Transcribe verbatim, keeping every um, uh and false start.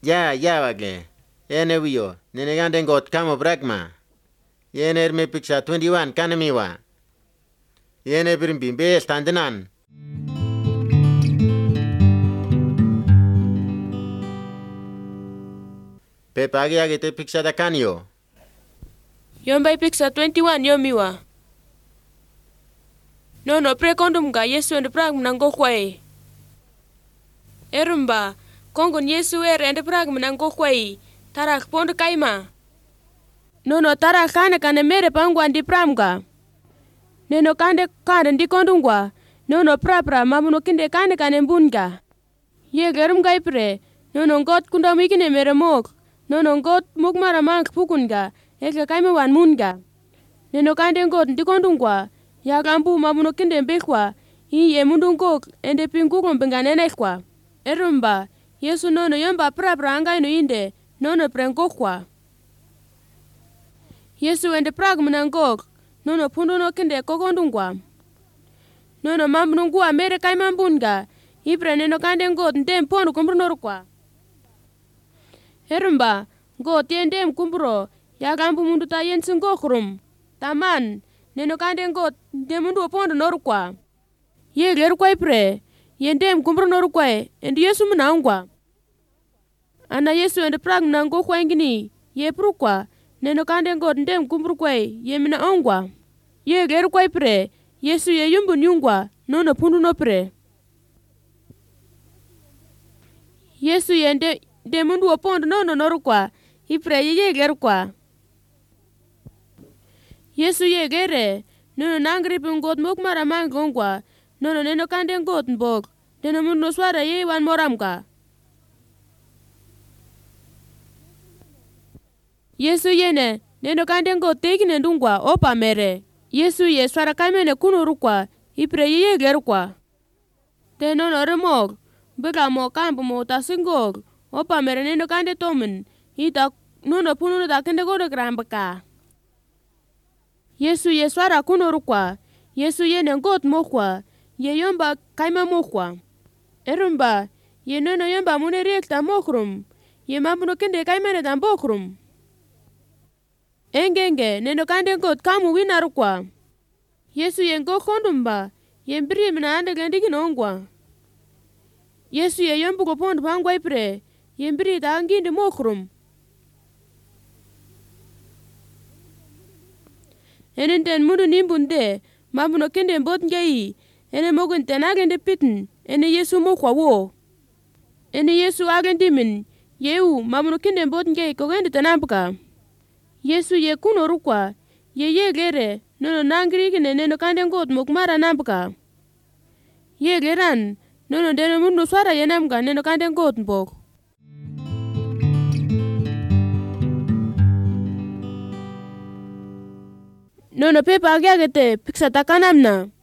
Ya, ya wage. Ene wiyo. Nene gande ngot kamo bragma. Yene erme picture twenty-one kanemiwa. Yene birimbi be standinan. Pepa agi agi te picture da kanyo. Yomba picture twenty-one yomiwa. No no pre kondom ga Yesu ende prag mnango kwai. Erumba kongon Yesu er ende prag mnango kwai. Tarak pond kaima. No no tarak kane kane mere pangwa ndi pramga. Neno kande kande ndi kondungwa. No no pra pra mamuno kinde kane kane mbunga. Ye gerum gai pre. No no ngot kunda mikine mere mok. No no ngot muk mara mank pukunga. Eke kaima wan munga. Neno kande ngot ndi kondungwa. Ya kambu mamuno kinde mbekwa. Iye mundungok ende pinguko mbenga nenekwa. Erumba Yesu nono yomba pra pra anga ino inde. Nono prengokwa. Yesu ende prag mnangok. Nono pundu no kinde kokondungwa. Nono mamnungwa mere kaima mbunga. Ipre neno kande ngot ndem ponu kumbrunurukwa. Herumba ngot yendem kumbro. Ya kambu mundu ta yensi ngokrum. Taman neno kande ngot ndem mundu pondu norukwa. Ye gerukwa ipre. Yendem kumbrunurukwa endi Yesu mnangwa. Ana Yesu ende prag mnangokwa ingini. Ye prukwa. Neno kande ngot ndem kumbrukwa ye mina ongwa. Ye gerukwa ipre. Yesu ye yumbu nyungwa. Nono pundu no pre. Yesu ye nde, nde mundu wapondu nono norukwa. Ipre ye ye gerukwa. Yesu ye gere. Nono nangripi ngot mok mara mangongwa. Nono neno kande ngot mbok. Neno mundu no swara ye wan moramka. Yesu yene. Neno kande ngot tekine ndungwa opa mere. Yesu ye swara kamene kunurukwa. Ipre ye ye gerukwa. Te nono remok. Beka mo kampu mo tasingok. Opa mere neno kande tomen. Ita nono pununu ta kende kode krambaka. Yesu ye swara kunurukwa. Yesu yene ngot mokwa. Ye yomba kaima mokwa. Erumba. Ye nono yomba mune rekta mokrum. Ye mamuno kende kaimene tambokrum. Engenge neno kande ngot kamu winarukwa. Yesu ye ngo kondumba. Ye mbiri mina ande gendiki nongwa. Yesu ye yombu ko pondu pangwa ipre. Ye mbiri ta angindi mokrum. Enenten mundu nimbunde. Mamuno kende mbot ngeyi. Ene mogun tenagende pitin. Ene Yesu mokwa wo. Ene Yesu agendi min. Yeu mamuno kende mbot ngeyi kogende tenambuka. Yesu ye kunurukwa. Ye ye gere. Nono nangrikine neno kande ngot mokmara nambuka. Ye geran. Nono deno mundu swara ye namga neno kande ngot mbok. Nono pepa agyagete piksa takanamna.